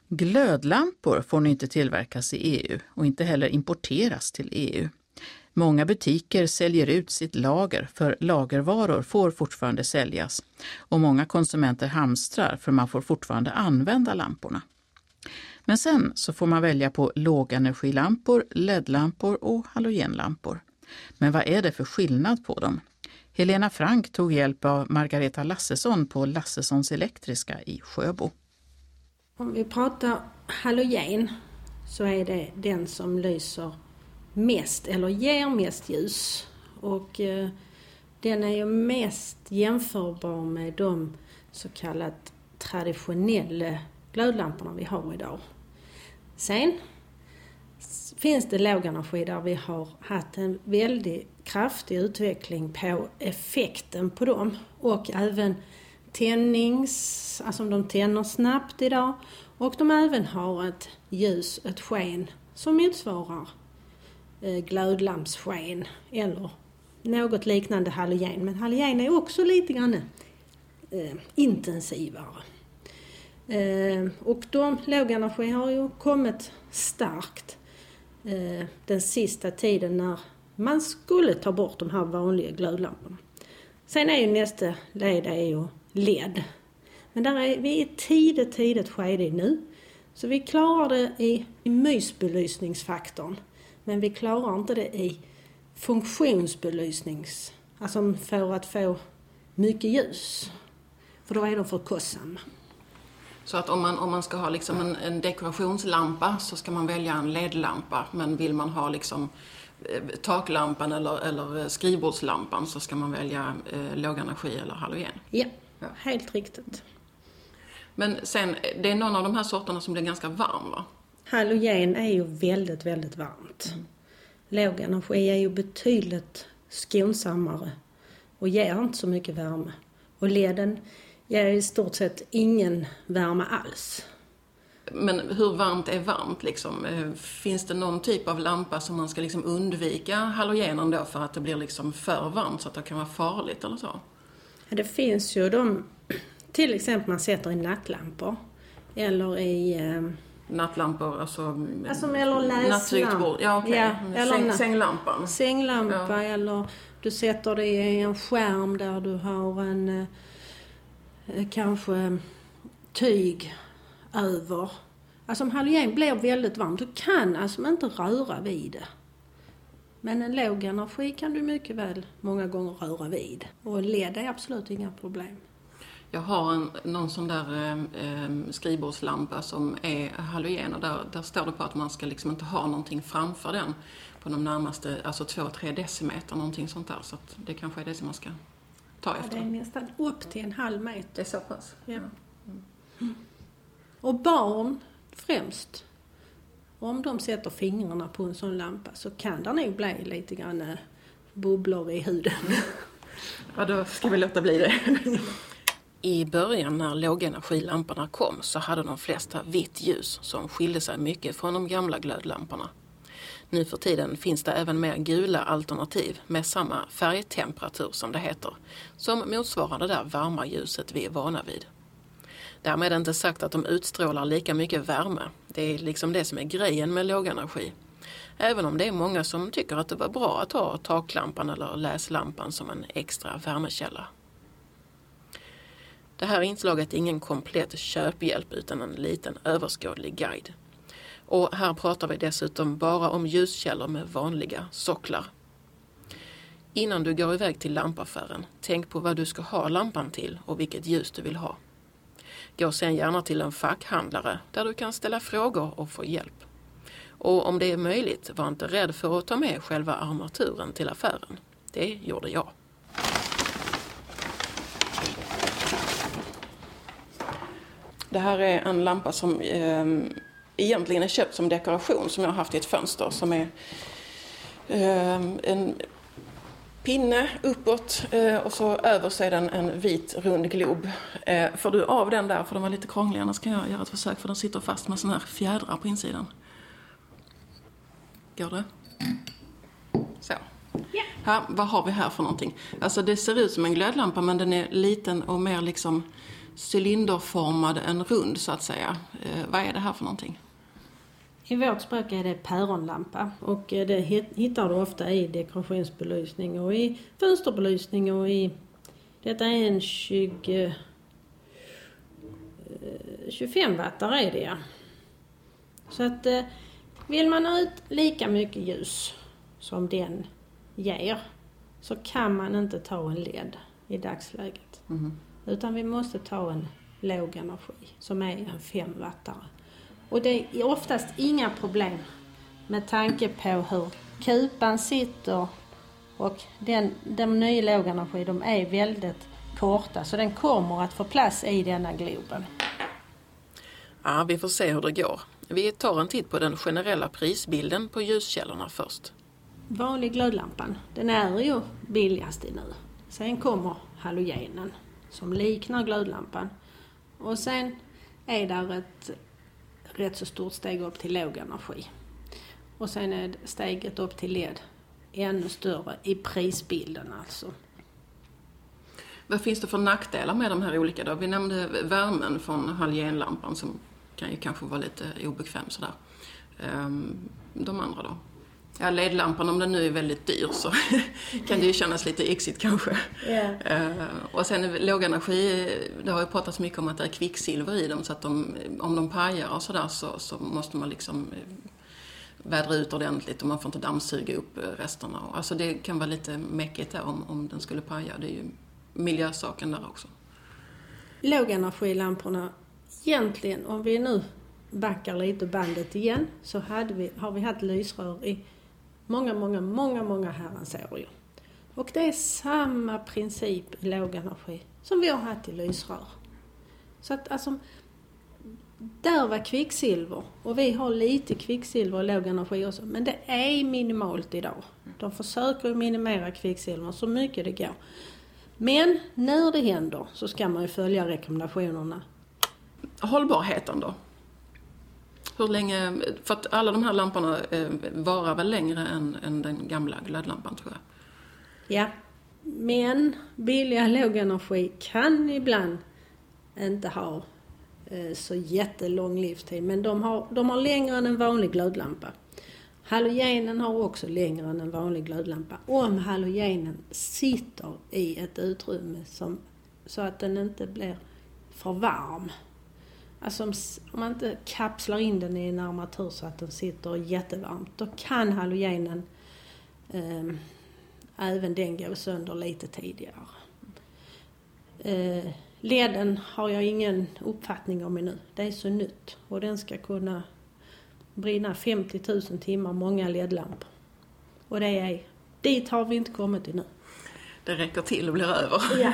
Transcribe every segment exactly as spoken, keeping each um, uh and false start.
Glödlampor får nu inte tillverkas i E U och inte heller importeras till E U. Många butiker säljer ut sitt lager, för lagervaror får fortfarande säljas. Och många konsumenter hamstrar, för man får fortfarande använda lamporna. Men sen så får man välja på lågenergilampor, L E D-lampor och halogenlampor. Men vad är det för skillnad på dem? Helena Frank tog hjälp av Margareta Lassesson på Lassessons Elektriska i Sjöbo. Om vi pratar halogen så är det den som lyser mest eller ger mest ljus. Och eh, den är ju mest jämförbar med de så kallat traditionella glödlamporna vi har idag. Sen finns det lågenergi där vi har haft en väldigt kraftig utveckling på effekten på dem. Och även tändnings, alltså de tänder snabbt idag. Och de även har ett ljus, ett sken som motsvarar eh, glödlampssken eller något liknande halogen. Men halogen är också lite grann eh, intensivare. Eh, och de lågenergi har ju kommit starkt eh, den sista tiden när man skulle ta bort de här vanliga glödlamporna. Sen är ju nästa led är ju L E D. Men där är vi i ett tidigt, tidigt skede nu. Så vi klarar det i, i mysbelysningsfaktorn. Men vi klarar inte det i funktionsbelysnings. Alltså för att få mycket ljus. För då är de för kostsamma. Så att om man, om man ska ha liksom en, en dekorationslampa så ska man välja en L E D-lampa. Men vill man ha liksom eh, taklampan eller, eller skrivbordslampan så ska man välja eh, lågenergi eller halogen. Ja, ja, helt riktigt. Men sen, det är någon av de här sorterna som blir ganska varm, va? Halogen är ju väldigt, väldigt varmt. Mm. Lågenergi är ju betydligt skonsammare och ger inte så mycket värme. Och L E D:en ger i stort sett ingen värme alls. Men hur varmt är varmt liksom? Finns det någon typ av lampa som man ska liksom undvika halogenen då för att det blir liksom för varmt så att det kan vara farligt eller så? Ja, det finns ju de, till exempel man sätter i nattlampor eller i... Eh, nattlampor, alltså... Alltså eller läslampor. Ja, okej. Ja, eller Säng, sänglampan. Sänglampa ja. Eller du sätter det i en skärm där du har en eh, kanske tyg över. Alltså om halogen blir väldigt varmt, du kan alltså inte röra vid det. Men en låg energi kan du mycket väl många gånger röra vid. Och L E D är absolut inga problem. Jag har en, någon sån där eh, skrivbordslampa som är halogen och där, där står det på att man ska liksom inte ha någonting framför den på de närmaste, alltså två tre decimeter, någonting sånt där. Så att det kanske är det som man ska ta ja, efter. Det är nästan upp till en halv meter. Det är så pass? Ja. Mm. Och barn främst, om de sätter fingrarna på en sån lampa så kan det nog bli lite grann bubblor i huden. Ja, då ska vi låta bli det. I början när lågenergilamporna kom så hade de flesta vitt ljus som skilde sig mycket från de gamla glödlamporna. Nu för tiden finns det även mer gula alternativ med samma färgtemperatur som det heter, som motsvarar det där varma ljuset vi är vana vid. Därmed är det inte sagt att de utstrålar lika mycket värme. Det är liksom det som är grejen med lågenergi. Även om det är många som tycker att det var bra att ha taklampan eller läslampan som en extra värmekälla. Det här inslaget är ingen komplett köphjälp utan en liten överskådlig guide. Och här pratar vi dessutom bara om ljuskällor med vanliga socklar. Innan du går iväg till lampaffären, tänk på vad du ska ha lampan till och vilket ljus du vill ha. Gå sen gärna till en fackhandlare där du kan ställa frågor och få hjälp. Och om det är möjligt, var inte rädd för att ta med själva armaturen till affären. Det gjorde jag. Det här är en lampa som eh, egentligen är köpt som dekoration som jag har haft i ett fönster som är eh, en pinne uppåt eh, och så över sig den en vit rund glob. Eh, får du av den där för den var lite krånglig, annars kan jag göra ett försök för den sitter fast med såna här fjädrar på insidan. Går det? Så. Yeah. Här, vad har vi här för någonting? Alltså det ser ut som en glödlampa men den är liten och mer liksom cylinderformad, en rund så att säga. Eh, vad är det här för någonting? I vårt språk är det päronlampa och det hittar du ofta i dekorationsbelysning och i fönsterbelysning och i... Detta är en tjugo, tjugofem wattare är det, ja. Så att vill man ha ut lika mycket ljus som den ger så kan man inte ta en L E D i dagsläget. Mm. Utan vi måste ta en låg energi som är en fem wattare. Och det är oftast inga problem med tanke på hur kupan sitter och den, de nya låg energi, de är väldigt korta så den kommer att få plats i denna globen. Ja, vi får se hur det går. Vi tar en titt på den generella prisbilden på ljuskällorna först. Vanlig glödlampan, den är ju billigast i nu. Sen kommer halogenen som liknar glödlampan. Och sen är där ett rätt så stort steg upp till låg energi. Och sen är steget upp till L E D ännu större i prisbilden alltså. Vad finns det för nackdelar med de här olika då? Vi nämnde värmen från halogenlampan som kan ju kanske vara lite obekväm sådär. De andra då? Ja, L E D-lampan, om den nu är väldigt dyr så kan det ju kännas lite yxigt kanske. Yeah. Uh, och sen låg energi, det har ju pratats mycket om att det är kvicksilver i dem så att de, om de pajar och sådär så, så måste man liksom vädra ut ordentligt och man får inte dammsuga upp resterna. Alltså det kan vara lite mäckigt där om, om den skulle paja, det är ju miljösaken där också. Lågenergilamporna, egentligen om vi nu backar lite bandet igen så hade vi, har vi haft lysrör i många, många, många, många herrans år. Och det är samma princip i låg energi som vi har haft i lysrör. Så att alltså, där var kvicksilver och vi har lite kvicksilver och låg energi också. Men det är minimalt idag. De försöker minimera kvicksilver så mycket det går. Men när det händer så ska man ju följa rekommendationerna. Hållbarheten då? Hur länge, för att alla de här lamporna eh, varar väl längre än, än den gamla glödlampan tror jag. Ja, men billiga lågenergi kan ibland inte ha eh, så jättelång livstid. Men de har, de har längre än en vanlig glödlampa. Halogenen har också längre än en vanlig glödlampa. Om halogenen sitter i ett utrymme som, så att den inte blir för varm. Alltså om, om man inte kapslar in den i en armatur så att den sitter jättevarmt, då kan halogenen eh, även den gå sönder lite tidigare. Eh, leden har jag ingen uppfattning om ännu. Det är så nytt och den ska kunna brinna femtio tusen timmar, många L E D-lampor. Och det är, dit har vi inte kommit ännu. Det räcker till och blir över. Ja.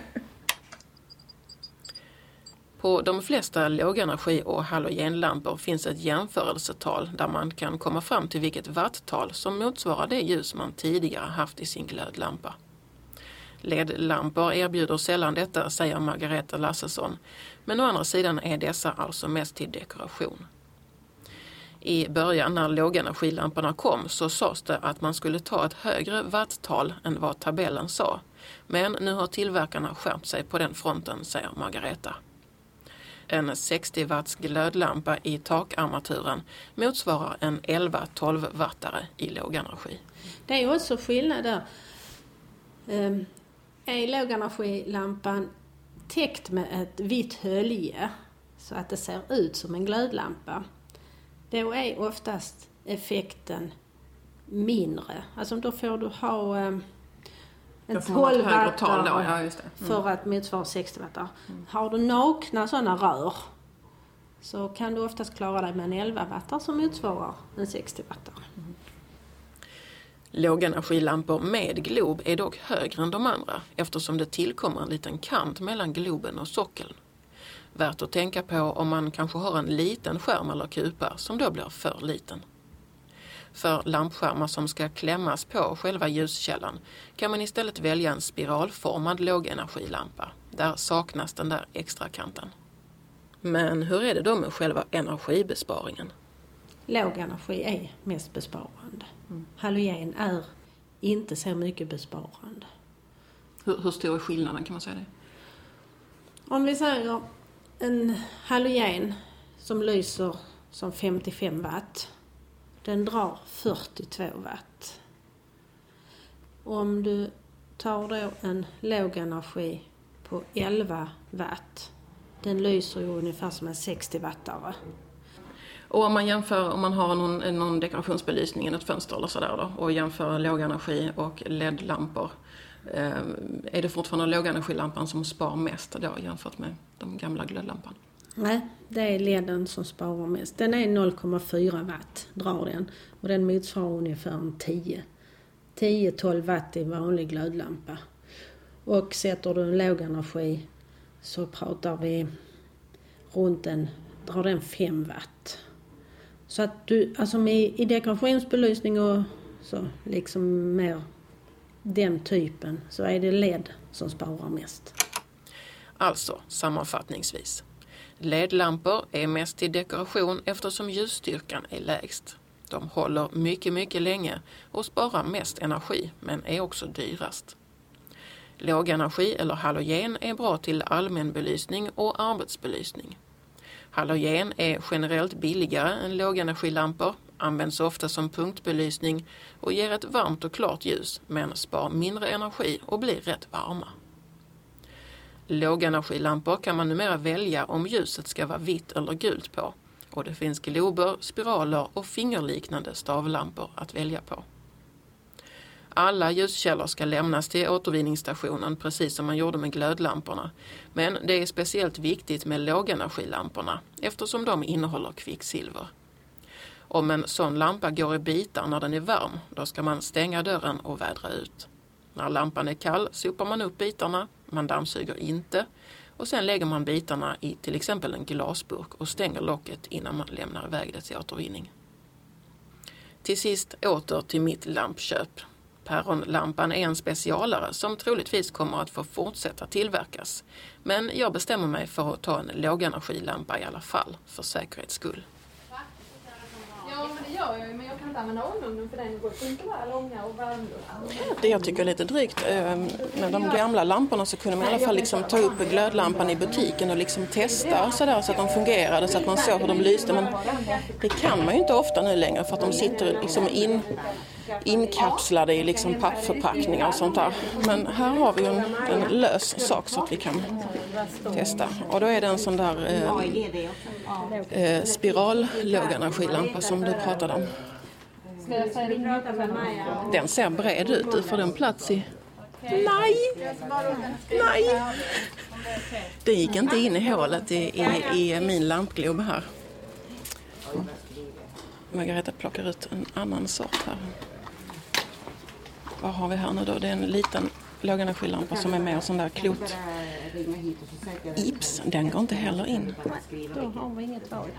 På de flesta lågenergi- och halogenlampor finns ett jämförelsetal där man kan komma fram till vilket watttal som motsvarar det ljus man tidigare haft i sin glödlampa. L E D-lampor erbjuder sällan detta, säger Margareta Lassesson, men å andra sidan är dessa alltså mest till dekoration. I början när lågenergilamporna kom så sades det att man skulle ta ett högre watttal än vad tabellen sa, men nu har tillverkarna skärpt sig på den fronten, säger Margareta. En sextio watts glödlampa i takarmaturen motsvarar en elva till tolv wattare i lågenergi. Det är också skillnad där. Um, är lågenergilampan täckt med ett vitt hölje så att det ser ut som en glödlampa, då är oftast effekten mindre. Alltså då får du ha um, en tolv wattare ja, just det. Mm. för att motsvara sextio wattare. Mm. Har du nakna sådana rör så kan du oftast klara dig med en elva wattare som motsvarar en sextio wattare. Mm. Lågenergilampor med glob är dock högre än de andra eftersom det tillkommer en liten kant mellan globen och sockeln. Värt att tänka på om man kanske har en liten skärm eller kupa som då blir för liten. För lampskärmar som ska klämmas på själva ljuskällan kan man istället välja en spiralformad lågenergilampa. Där saknas den där extra kanten. Men hur är det då med själva energibesparingen? Låg energi är mest besparande. Mm. Halogen är inte så mycket besparande. Hur, hur stor är skillnaden, kan man säga det? Om vi säger en halogen som lyser som femtiofem watt, den drar fyrtiotvå watt. Om du tar då en låg energi på elva watt, den lyser ju ungefär som en sextio wattare. Och om man jämför, om man har någon, någon dekorationsbelysning i ett fönster eller sådär då, och jämför lågenergi och L E D-lampor, eh, är det fortfarande lågenergilampan som spar mest då jämfört med de gamla glödlampan? Nej, det är L E D:en som sparar mest. Den är noll komma fyra watt drar den, och den motsvarar ungefär en tio till tolv watt i en vanlig glödlampa. Och sätter du en låg energi så pratar vi runt en, drar den fem watt. Så att du, alltså med, i dekorationsbelysning och så liksom mer den typen, så är det L E D som sparar mest. Alltså, sammanfattningsvis. L E D-lampor är mest i dekoration eftersom ljusstyrkan är lägst. De håller mycket, mycket länge och sparar mest energi, men är också dyrast. Lågenergi eller halogen är bra till allmänbelysning och arbetsbelysning. Halogen är generellt billigare än lågenergilampor, används ofta som punktbelysning och ger ett varmt och klart ljus, men spar mindre energi och blir rätt varma. Lågenergilampor kan man numera välja om ljuset ska vara vitt eller gult på, och det finns glober, spiraler och fingerliknande stavlampor att välja på. Alla ljuskällor ska lämnas till återvinningsstationen precis som man gjorde med glödlamporna, men det är speciellt viktigt med lågenergilamporna eftersom de innehåller kvicksilver. Om en sån lampa går i bitar när den är varm, då ska man stänga dörren och vädra ut. När lampan är kall sopar man upp bitarna, man dammsuger inte, och sen lägger man bitarna i till exempel en glasburk och stänger locket innan man lämnar iväg det till återvinning. Till sist åter till mitt lampköp. Päronlampan är en specialare som troligtvis kommer att få fortsätta tillverkas. Men jag bestämmer mig för att ta en lågenergilampa i alla fall, för säkerhets skull. Ja, men det gör jag ju, men jag kan inte använda ångugnen för den går inte vara långa och varma. Det jag tycker är lite drygt med de gamla lamporna, så kunde man i alla fall liksom ta upp glödlampan i butiken och liksom testa så, där, så att de fungerade, så att man såg hur de lyste. Men det kan man ju inte ofta nu längre för att de sitter liksom in, inkapslade i liksom pappförpackningar och sånt där. Men här har vi en, en lös sak så att vi kan testa. Och då är det en sån där eh, eh, spiral lågenergilampa som du pratade om. Den ser bred ut, du får den plats i... Nej! Nej! Det gick inte in i hålet i, i, i min lampglob här. Margareta plockar ut en annan sort här. Vad har vi här nu då? Det är en liten lågenergilampa som är med och sån där klot. Ips, den går inte heller in. Då har vi inget val.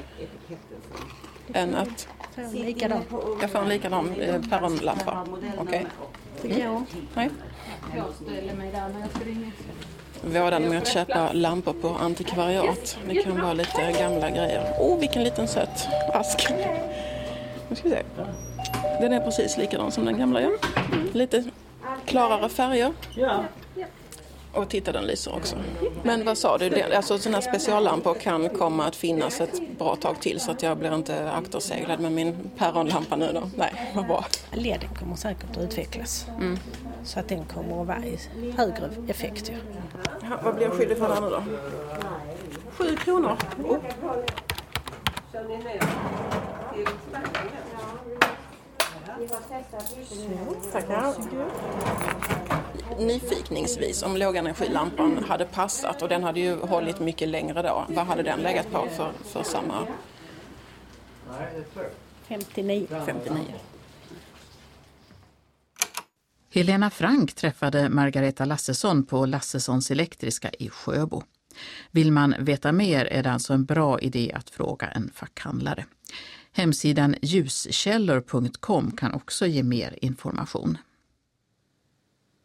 Än att Likadan. jag får en likadan eh, päronlampa. Okej. Okay. Mm. Nej. Jag ställer mig där när jag ska ringa. Vådan med att köpa lampor på antikvariat. Det kan vara lite gamla grejer. Åh, oh, vilken liten söt ask. Nu ska vi se. Den är precis likadan som den gamla, ja. Lite klarare färger. Och titta, den lyser också. Men vad sa du? Alltså sådana speciallampor kan komma att finnas ett bra tag till, så att jag blir inte akterseglad med min päronlampa nu då. Nej, vad bra. L E D kommer säkert att utvecklas. Mm. Så att den kommer att vara i högre effekt. Ja. Ja, vad blir jag skyldig för den nu då? Sju kronor. Oh. Tackar. Nyfikningsvis, om lågenergilampan hade passat och den hade ju hållit mycket längre då, vad hade den legat på för, för samma? femtionio. femtionio. Helena Frank träffade Margareta Lassesson på Lassessons Elektriska i Sjöbo. Vill man veta mer är det alltså en bra idé att fråga en fackhandlare. Hemsidan ljuskällor punkt com kan också ge mer information.